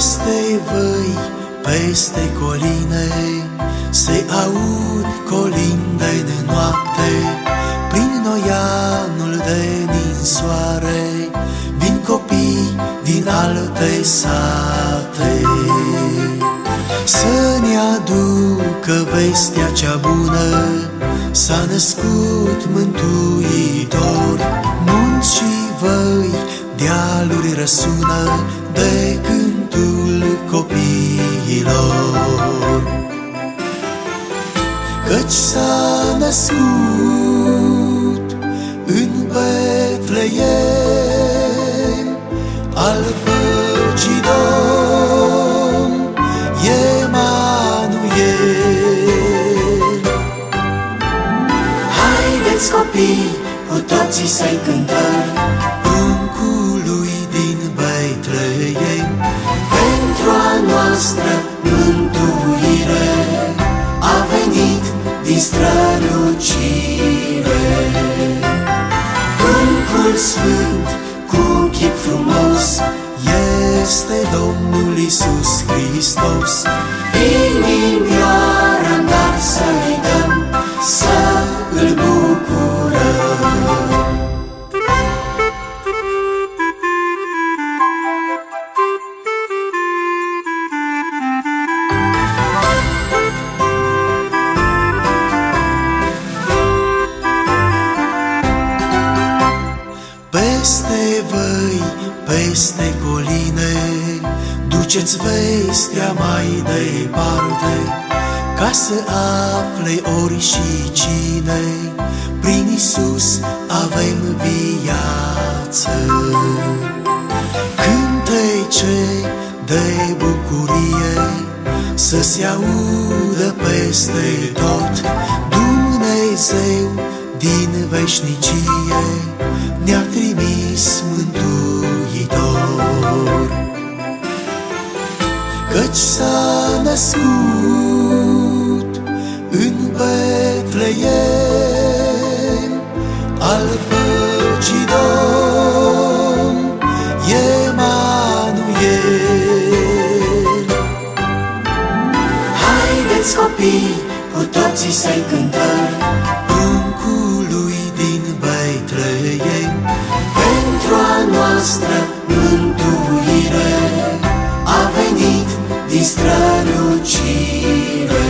Peste văi, peste coline, se aud colinde de noapte. Prin noianul de ninsoare vin copii din alte sate să ne aducă vestea cea bună. S-a născut Mântuitor, munți și văi, dealuri răsună de cântul copiilor. Căci s-a născut în Betleem al păcii Domn, Emanuel. Haideți copii, cu toții să-i cântăm pruncului din Betleem, pentru a noastră mântuire a venit din strălucire. Pruncul sfânt cu chip frumos este Domnul Iisus Hristos. Inimioara-n dar să-i dăm, să îl bucurăm. Peste văi, peste coline, duceți vestea mai departe, ca să afle ori și cine, prin Iisus avem viață. Cântece de bucurie să se audă peste tot. Dumnezeu din veșnicie ne-a trimis Mântuitor. Căci s-a născut în Betleem al păcii Domn, Emanuel. Haideți copii, cu toții să-i cântăm pruncului din Betleem, pentru a noastră mântuire a venit din strălucire.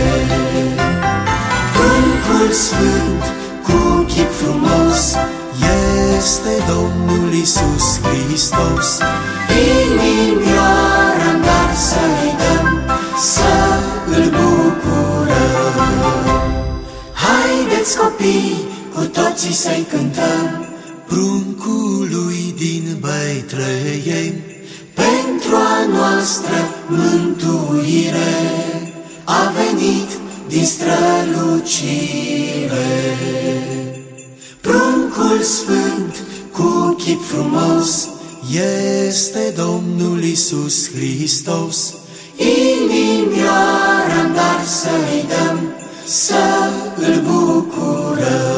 Pruncul sfânt cu chip frumos este Domnul Iisus Hristos. Inimioara-n dar să-i dăm, să îl bucurăm. Haideți copii, cu toții să-i cântăm pruncului din Betleem, pentru a noastră mântuire a venit din strălucire. Pruncul sfânt cu chip frumos este Domnul Iisus Hristos. Inimioara-n dar să-i dăm, să îl bucurăm.